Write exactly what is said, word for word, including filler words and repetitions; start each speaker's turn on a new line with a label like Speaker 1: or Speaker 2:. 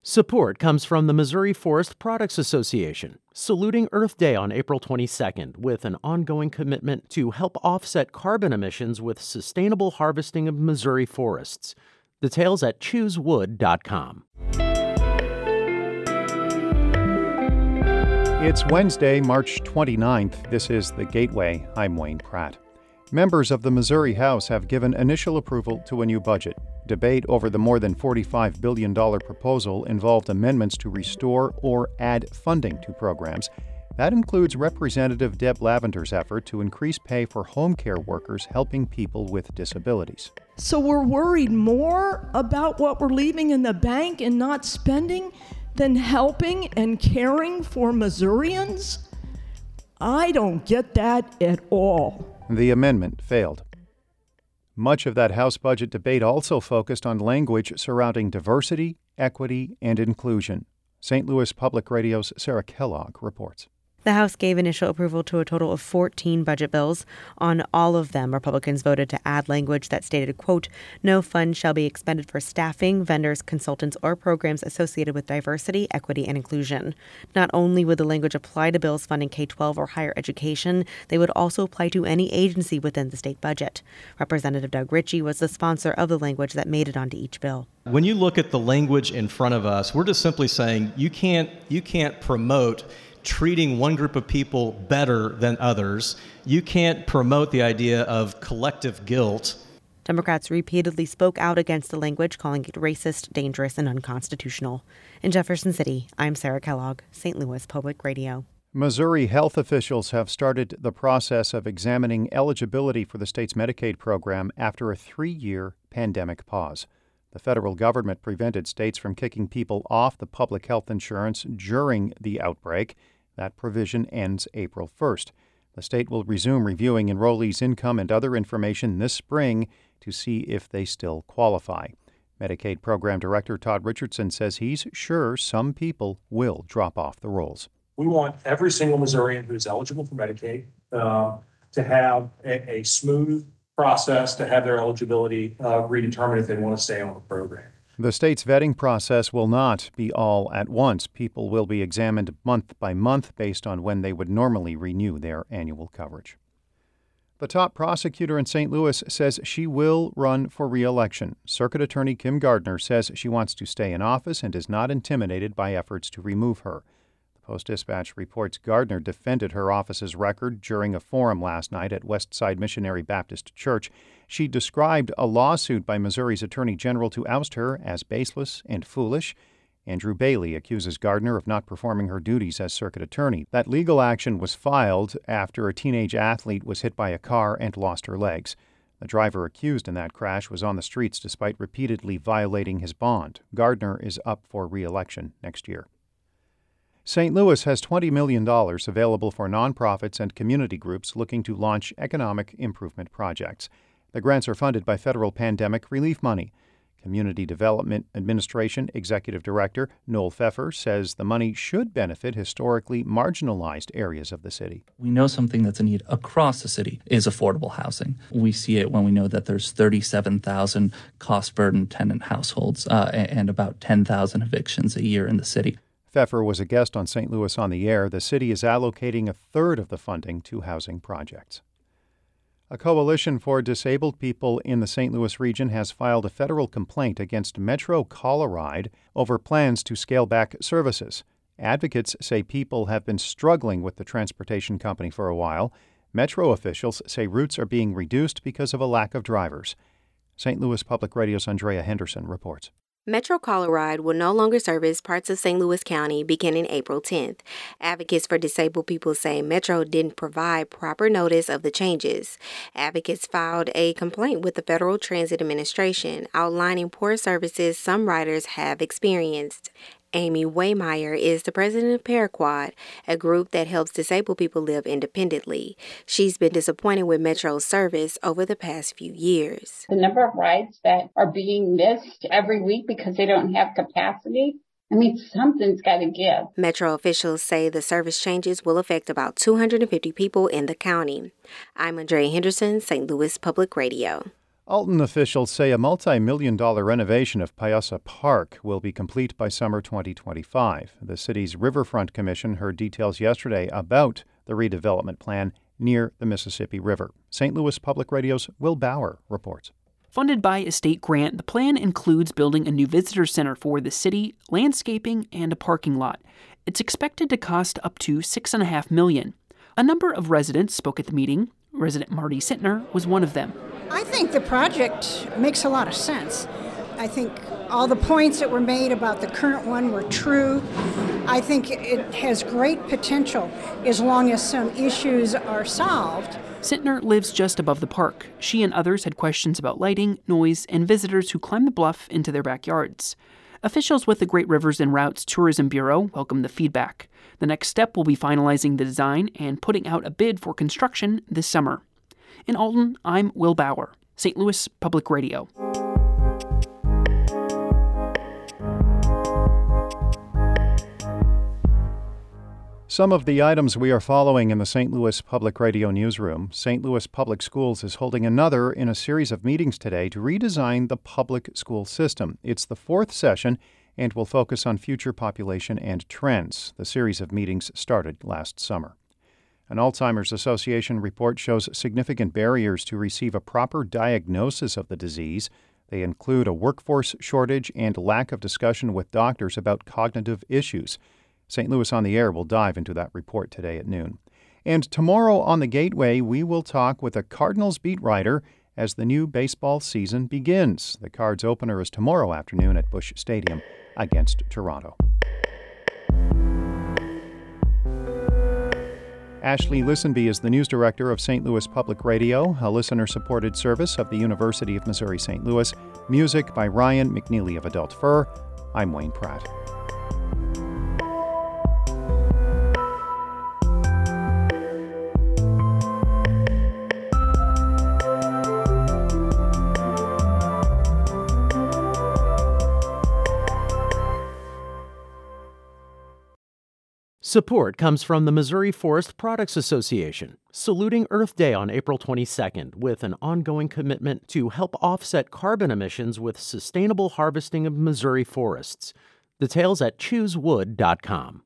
Speaker 1: Support comes from the Missouri Forest Products Association, saluting Earth Day on April twenty-second with an ongoing commitment to help offset carbon emissions with sustainable harvesting of Missouri forests. Details at choose wood dot com.
Speaker 2: It's Wednesday, March twenty-ninth. This is The Gateway. I'm Wayne Pratt. Members of the Missouri House have given initial approval to a new budget. Debate over the more than forty-five billion dollars proposal involved amendments to restore or add funding to programs. That includes Representative Deb Lavender's effort to increase pay for home care workers helping people with disabilities.
Speaker 3: So we're worried more about what we're leaving in the bank and not spending than helping and caring for Missourians? I don't get that at all.
Speaker 2: The amendment failed. Much of that House budget debate also focused on language surrounding diversity, equity, and inclusion. Saint Louis Public Radio's Sarah Kellogg reports.
Speaker 4: The House gave initial approval to a total of fourteen budget bills. On all of them, Republicans voted to add language that stated, quote, no funds shall be expended for staffing, vendors, consultants, or programs associated with diversity, equity, and inclusion. Not only would the language apply to bills funding K twelve or higher education, they would also apply to any agency within the state budget. Representative Doug Ritchie was the sponsor of the language that made it onto each bill.
Speaker 5: When you look at the language in front of us, we're just simply saying you can't you can't promote treating one group of people better than others. You can't promote the idea of collective guilt.
Speaker 4: Democrats repeatedly spoke out against the language, calling it racist, dangerous, and unconstitutional. In Jefferson City, I'm Sarah Kellogg, Saint Louis Public Radio.
Speaker 2: Missouri health officials have started the process of examining eligibility for the state's Medicaid program after a three-year pandemic pause. The federal government prevented states from kicking people off the public health insurance during the outbreak. That provision ends April first. The state will resume reviewing enrollees' income and other information this spring to see if they still qualify. Medicaid Program Director Todd Richardson says he's sure some people will drop off the rolls.
Speaker 6: We want every single Missourian who's eligible for Medicaid uh, to have a, a smooth process to have their eligibility uh, redetermined if they want to stay on the program.
Speaker 2: The state's vetting process will not be all at once. People will be examined month by month based on when they would normally renew their annual coverage. The top prosecutor in Saint Louis says she will run for re-election. Circuit Attorney Kim Gardner says she wants to stay in office and is not intimidated by efforts to remove her. Post-Dispatch reports Gardner defended her office's record during a forum last night at Westside Missionary Baptist Church. She described a lawsuit by Missouri's Attorney General to oust her as baseless and foolish. Andrew Bailey accuses Gardner of not performing her duties as circuit attorney. That legal action was filed after a teenage athlete was hit by a car and lost her legs. The driver accused in that crash was on the streets despite repeatedly violating his bond. Gardner is up for re-election next year. Saint Louis has twenty million dollars available for nonprofits and community groups looking to launch economic improvement projects. The grants are funded by federal pandemic relief money. Community Development Administration Executive Director Noel Pfeffer says the money should benefit historically marginalized areas of the city.
Speaker 7: We know something that's a need across the city is affordable housing. We see it when we know that there's thirty-seven thousand cost-burdened tenant households uh, and about ten thousand evictions a year in the city.
Speaker 2: Pfeffer was a guest on Saint Louis on the Air. The city is allocating a third of the funding to housing projects. A coalition for disabled people in the Saint Louis region has filed a federal complaint against Metro Coloride over plans to scale back services. Advocates say people have been struggling with the transportation company for a while. Metro officials say routes are being reduced because of a lack of drivers. Saint Louis Public Radio's Andrea Henderson reports.
Speaker 8: Metro Coloride will no longer service parts of Saint Louis County beginning April tenth. Advocates for disabled people say Metro didn't provide proper notice of the changes. Advocates filed a complaint with the Federal Transit Administration outlining poor services some riders have experienced. Amy Waymeyer is the president of Paraquad, a group that helps disabled people live independently. She's been disappointed with Metro's service over the past few years.
Speaker 9: The number of rides that are being missed every week because they don't have capacity, I mean, something's got to give.
Speaker 8: Metro officials say the service changes will affect about two hundred fifty people in the county. I'm Andrea Henderson, Saint Louis Public Radio.
Speaker 2: Alton officials say a multi-million dollar renovation of Pyasa Park will be complete by summer twenty twenty-five. The city's Riverfront Commission heard details yesterday about the redevelopment plan near the Mississippi River. Saint Louis Public Radio's Will Bauer reports.
Speaker 10: Funded by a state grant, the plan includes building a new visitor center for the city, landscaping, and a parking lot. It's expected to cost up to six point five million dollars. A number of residents spoke at the meeting. Resident Marty Sittner was one of them.
Speaker 11: I think the project makes a lot of sense. I think all the points that were made about the current one were true. I think it has great potential as long as some issues are solved.
Speaker 10: Sittner lives just above the park. She and others had questions about lighting, noise, and visitors who climb the bluff into their backyards. Officials with the Great Rivers and Routes Tourism Bureau welcomed the feedback. The next step will be finalizing the design and putting out a bid for construction this summer. In Alton, I'm Will Bauer, Saint Louis Public Radio.
Speaker 2: Some of the items we are following in the Saint Louis Public Radio newsroom. Saint Louis Public Schools is holding another in a series of meetings today to redesign the public school system. It's the fourth session and will focus on future population and trends. The series of meetings started last summer. An Alzheimer's Association report shows significant barriers to receive a proper diagnosis of the disease. They include a workforce shortage and lack of discussion with doctors about cognitive issues. Saint Louis on the Air will dive into that report today at noon. And tomorrow on the Gateway, we will talk with a Cardinals beat writer as the new baseball season begins. The Cards opener is tomorrow afternoon at Busch Stadium against Toronto. Ashley Lisenby is the news director of Saint Louis Public Radio, a listener-supported service of the University of Missouri-Saint Louis. Music by Ryan McNeely of Adult Fur. I'm Wayne Pratt.
Speaker 1: Support comes from the Missouri Forest Products Association, saluting Earth Day on April twenty-second with an ongoing commitment to help offset carbon emissions with sustainable harvesting of Missouri forests. Details at choose wood dot com.